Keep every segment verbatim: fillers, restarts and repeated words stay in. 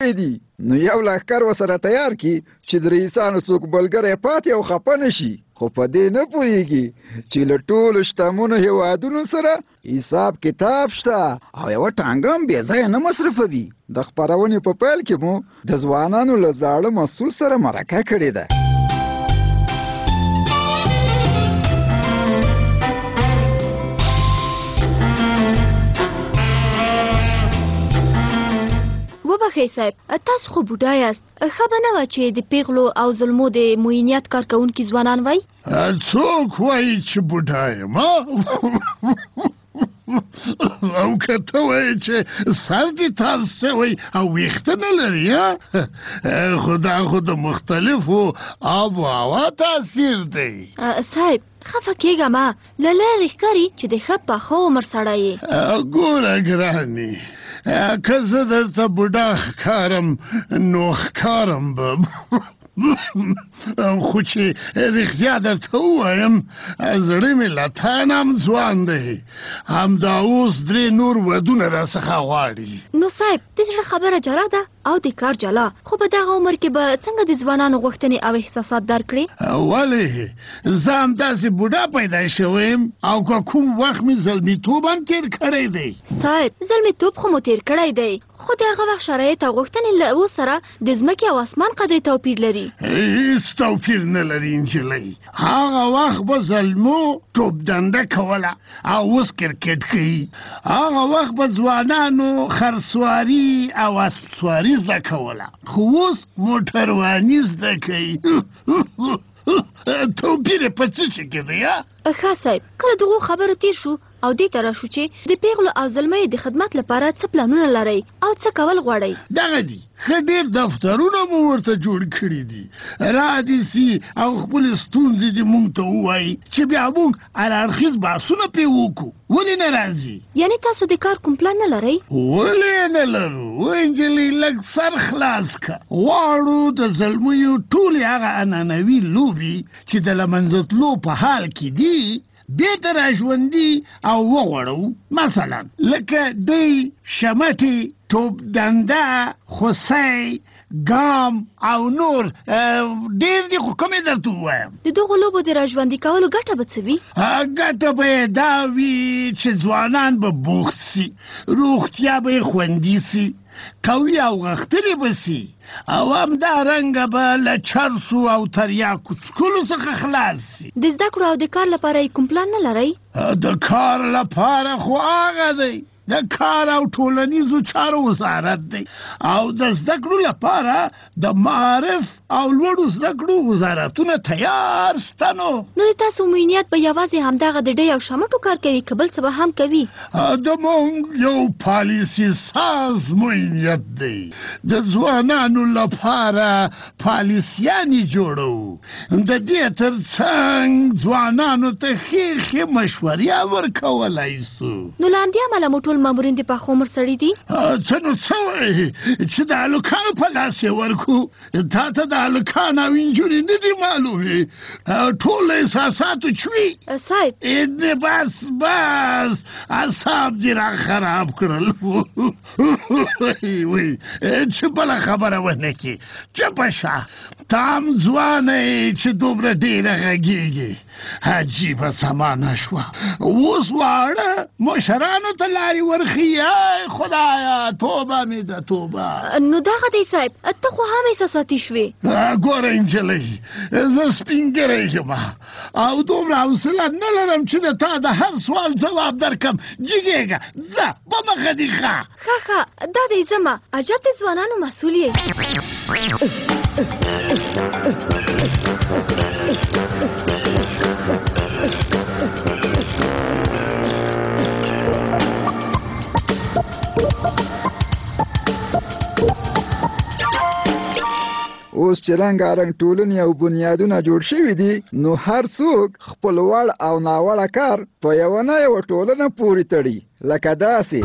دي نو یو لښکر ورسره تیار کړي چې د رئیسانو څوک ملګری پاتې او خفه نه شي، خو په دې نه پوهېږي چې له ټولو شتمنو هېوادونو سره حساب کتاب شته او یوه ټانګه هم بې ځایه نه مصرفوي. د خپرونې په پیل کې مو د ځوانانو له زاړه مسؤل سره مرکه کړې ده. وبخښئ صاحب، تاسو خو بوډا یاست، ښه به نه وه چې د پیغلو او ظلمو د معینیت کارکوونکي ځوانان وای؟ څوک وایي چې بوډا یم او که ته وایې چې سر دې تاز شوی او ویښته نه لري، خو دا خو د مختلفو آب و هوا تاثیر دی. صاحب خفه کېږه مه، له لرې ښکاري چې د ښه پاخه عمر سړی یې. ګوره ګرانې، که زه درته بوډا ښکارم نو ښکارم به خو چې رښتیا درته ووایم زړه مې له تا نه هم ځوان دی، همدا اوس درې نور ودونه راڅخه غواړي. نو صاحب د زړه خبره جلا ده او د کار جلا، خو په دغه عمر کې به څنګه د ځوانانو غوښتنې او احساسات درک کړې؟ ولې زه همداسې بوډا پیدا شوی یم او که کوم وخت مې زلمیتوب هم تېر کړی دی. صاحب زلمیتوب خو مو تېر کړی دی، خو د هغه وخت شرایط او غوښتنې له اوس سره د ځمکې او اسمان قدرې توپیر لري. هېڅ توپیر نه لري نجلۍ. هغه وخت به زلمو توپ دنده کوله او اوس کرکټ کوي. هغه وخت به ځوانانو خرسواري او اسپسواري زده کوله، خو اوس موټرواني زده کوي. توپیر په څه شي کې دی؟ ښه صاحب، کله دغو خبرو تیر شو او دې ته راشو چې د پیغلو او زلمیو د خدمت لپاره څه پلانونه لرئ او څه کول غواړئ؟ دغه دي، ښه ډېر دفترونه مو ورته جوړ کړي دي. را دې سي او خپلې ستونزې دې موږ ته ووایي چې بیا موږ هراړخیز بحثونه پرې وکړو. ولې نه راځي؟ یعنې تاسو د کار کوم پلان نه لرئ؟ ولې نه لرو؟ نجلۍ لږ سر خلاص که. غواړو د زلمیو ټولې هغه عنعنوي لوبې چې د له منځه تلو په حال کې دي بیرته راژوندي او وغوړو. مثلا لکه دی، شمټې، توپ دنده، خوسی، ګام او نور ډېر دي، خو کومې درته ووایم؟ د دغو لوبو د راژوندي کولو ګټه به څه وي؟ ګټه به یې دا وي چې ځوانان به بوخت سي، روغتیا به یې خوندي سي، قوي او غښتلي به سي، او همدارنګه به له چرسو او تریاکو څکلو څخه خلاص سي. د زده کړو او د کار لپاره یې کوم پلان نه لرئ؟ د کار لپاره خو هغه دی د کار او ټولنیزو چارو وزارت دی، او د زده کړو لپاره د معارف او لوړو زده کړو وزارتونه تیار شته. نو نو د تاسو معینیت به یوازې همدغه د ډۍ او شمټو کار کوي که بل څه به هم کوي؟ د موږ یو پالیسي ساز معینیت دی. د ځوانانو لپاره پالیسیانې جوړو. د دې تر څنګ ځوانانو ته ښې ښې مشورې ورکولی سو. نو له همدې امله مو ټول مامورین د پاخه عمر سړي دي؟ څه نو څه وایي چې د هلکانو په لاس یې ورکو؟ تا ته د هلکان او نجونې نه دي معلومې؟ ټول احساساتو چوي. صاحب بس بس اعصاب دې را خراب کړل. وی چې بله خبره ونه کړي، چپه شه. ته هم ځوانه یې چې دومره ډېره غږېږې. عجیبه زمانه شوه، اوس واړه مشرانو ته لارې ورښیي. ای خدایه، توبه مې ده توبه. نو دغه دی صاحب، ته خو هم احساساتي شوې. ګوره نجلۍ، زه سپین ږیری یم او دومره حوصله نه لرم چې د تا د هر سوال ځواب درکم. جګېږه، ځه په مخه دې ښه. ښه ښه، دا دی ځمه. عجب د ځوانانو مسؤل یې. اوس چې رنګارنګ ټولنې او بنیادونه جوړ شوي دي، نو هر څوک خپل وړ او ناوړه کار په یوه نه یوه ټولنه پورې تړي. لکه داسې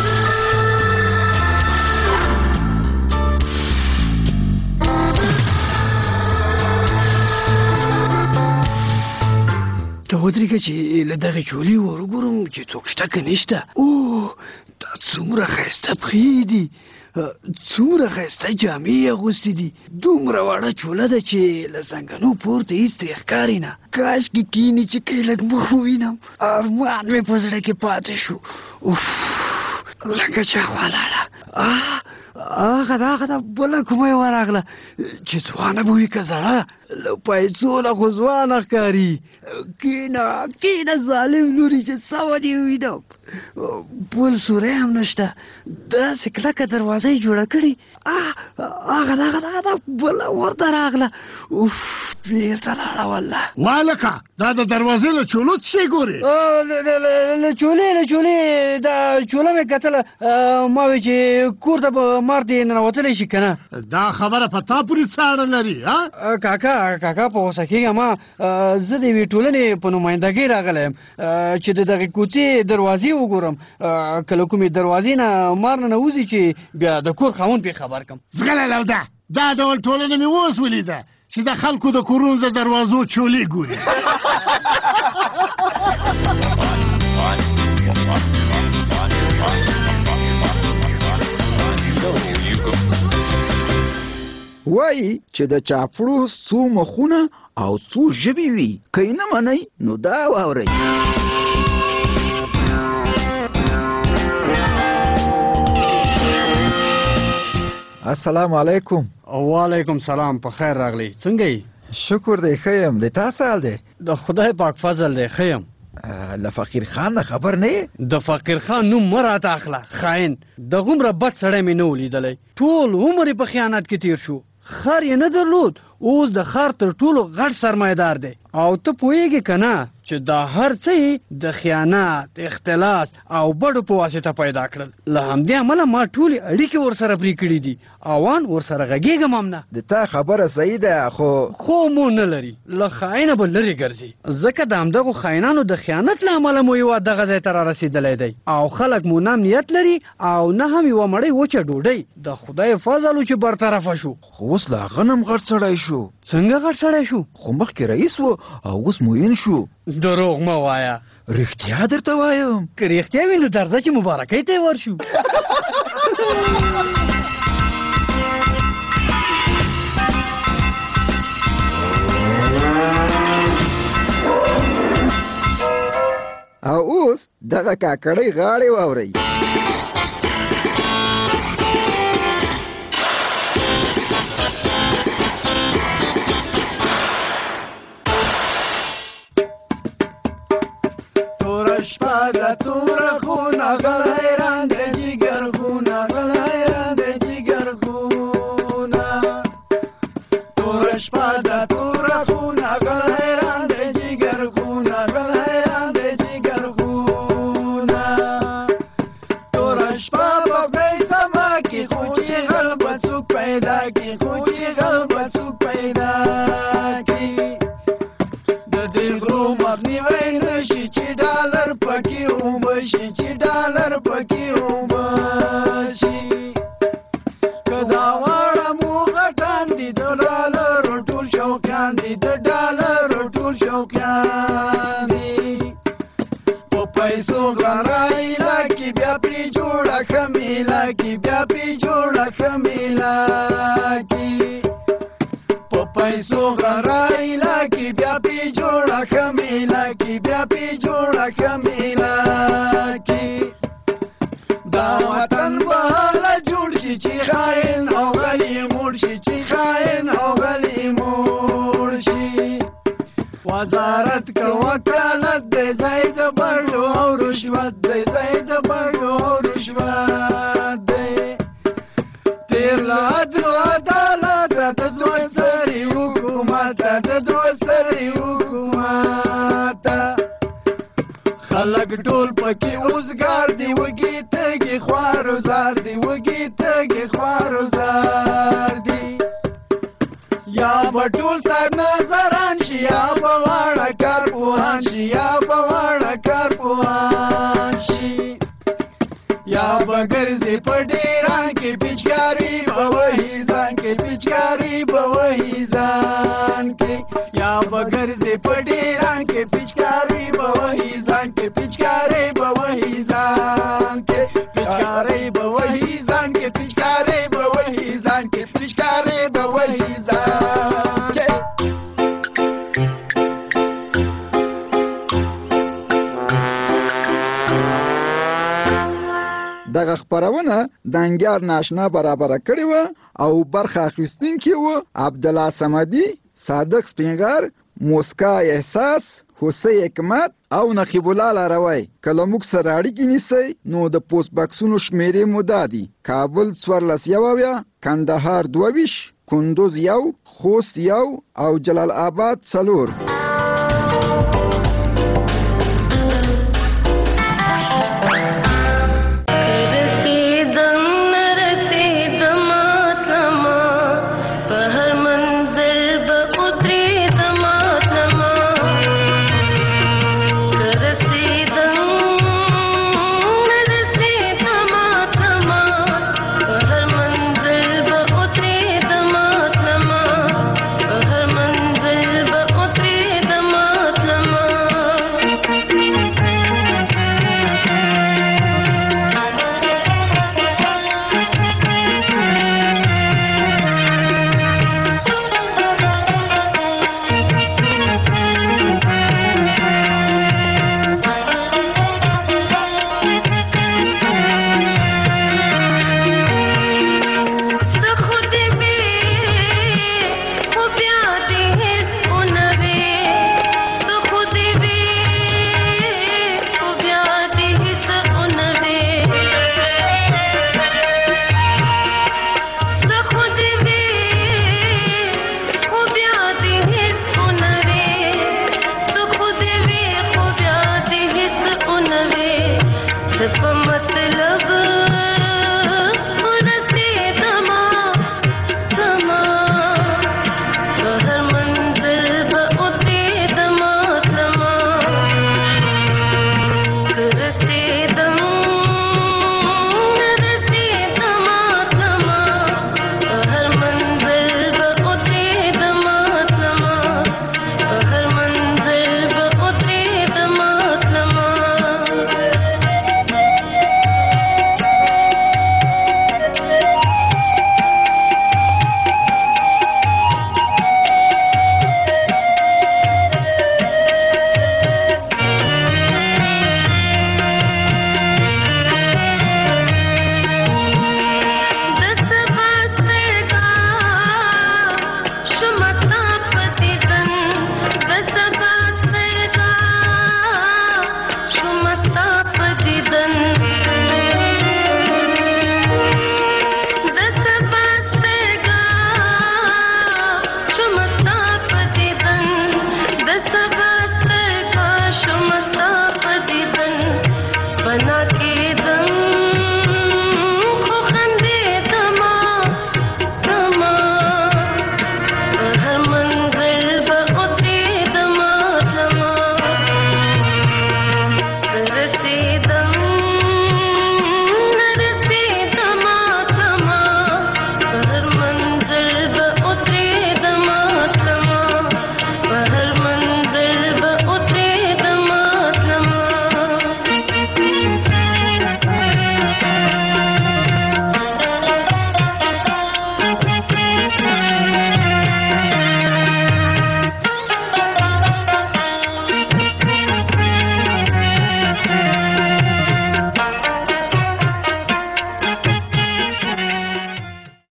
ته ودرېږه چې له دغې چولې ورګورم چې څوک شته که نشته. اوه، دا څومره ښایسته پښې دي څومره ښایسته جامې یې اغوستې دي، دومره واړه چوله ده چې له زنګنو پورته هېڅ ترې ښکاري نه. کاشکې کښېني چې کله لږ مخ ووینم، ارمان مې په زړه کې پاتې شو. اوف، لکه چا خوا لاړه. هغه ده هغه ده بله کومه یې ورغله چې ځوانه به وي که زړه، له پیسو نه خو ځوانه ښکاري. کښېنه کښېنه ظالم لورې چې سمه دې ووینم. بل سوری هم نشته، داسې کلکه دروازه یې جوړه کړې. هغه ده هغه ده هغه ده بله ورته راغله. اوف، بېرته لاړه والله. والکه دا د دروازې له چولو څه شی ګورې؟ له چولې له چولې دا چوله مې کتله، ما وی چې کور ته به مار دې ننوتلی شي که نه. دا خبره په تا پورې څه اړه لري؟ کاکا کاکا په غوسه کېږه، ما زه د یوې ټولنې په نمایندګۍ راغلی یم چې د دغې کوڅې دروازې وګورم، که له کومې دروازې نه مار ننوځي چې بیا د کور خاوند پرې خبر کړم. زغلی لوده، دا ډول ټولنه مې اوس ولیده چې د خلکو د کورونو د دروازو چولې ګوري. وایي چې د چاپړو څو مخونه او څو ژبې وي، که یې نه منئ نو دا واورئ. السلام علیکم. وعلیکم سلام، په خیر راغلی. څنګه یې؟ شکر دی ښه یم. د تا څه حال دی؟ د خدای پاک فضل دی ښه یم. له فقیر خان نه خبر نه یې؟ د فقیر خان نوم مه راته اخله خاین، دغومره بد سړی مې نه و لیدلی. ټول عمر یې په خیانت کې تیر شو، خر یې نه درلود، اوس د خر تر ټولو غټ سرمایدار دی. او ته پوهېږې که نه چې دا هر څه یې د خیانت، اختلاس او بډو په واسطه پیدا کړل. له همدې امله ما ټولې اړیکې ورسره پرې کړي دي، اوان ورسره غږېږم هم نه. د تا خبره صحیح ده، خو خو مو نه لري، له خاینه به لرې ګرځي. ځکه د همدغو خاینانو د خیانت له امله مو هېواد دغه ځای ته را رسېدلی دی، او خلک مو نه امنیت لري او نه هم یوه مړۍ وچه ډوډۍ. د خدای فضل و چې برطرفه شو. خو اوس لا هغه نه هم غټ سړی شو. څنګه غټ سړی شو؟ خو مخکې رئیس و او اوس معین شو. دروغ مه وایه. رښتیا درته وایم. که رښتیا وي نو درځه چې مبارکۍ ته یې ورشو. او اوس دغه کاکړۍ غاړې واورئ. شپه د توره خونه غل حیران د جګر خونه غل حیران د جګر خونه توره شپه د توره خونه غل حیران د جګر خونه غل حیران د جګر خونه توره شپه په ګۍ سما کې خو چې غل به څوک پیدا کې خو چې غل به څوک پیدا کې د دې غرو مخنیوی نشي چې ډالر پکې وبشي چې ډالر پکې وبشي که دا واړه مو غټان دي د ډالرو ټول شوقیان دي د ډالرو ټول شوقیان دي په پیسو غرایله کې بیا پې جوړه ښه میله کې بیا پې جوړه ښه میله کې په پیسو غرایله کې بیا پې جوړه ښه میله کې بیا پې جوړه ښه میله کې دا وطن به هله جوړ شي چې خاین او غلی موړ شي چې خاین او غلی موړ شي وزارت که وکالت دی ځای د بړو او رشوت دی ځای د بړو او رشوت دی تیر له عدل و عدالت د دوی سري حکومت د دوی سري حکومت خلک ټول پکې اوزګار دي وږي تږي خوارو زار دي وږي تږي خوارو زار دي یا به ټول صاحب نظران شي یا به واړه کارپوهان شي یا به واړه کارپوهان شي یا به ګرځي په ډیران کې پیچکاري به وهي ځان کې پیچکاري به وهي ځان کې یا به ګرځي په ډیران کې پیچکاري به وهي ځان کې پیچکاري به وهي ځان کې پیچکاري به وهي ځان کې پیچکاري جنگیار ناشنا برابر کړی و او برخه اخیستونکي و عبدالله صمدي، صادق سپینګر، موسکا احساس، حسین حکمت او نقیب الله لاروی. کله موږ سره اړیکې نیسئ نو د پوسټ باکسونو شمیرې مو دا دي: کابل څوارلس یوویه، کندهار دوه ویشت، کندوز یو، خوست یو او جلال آباد څلور.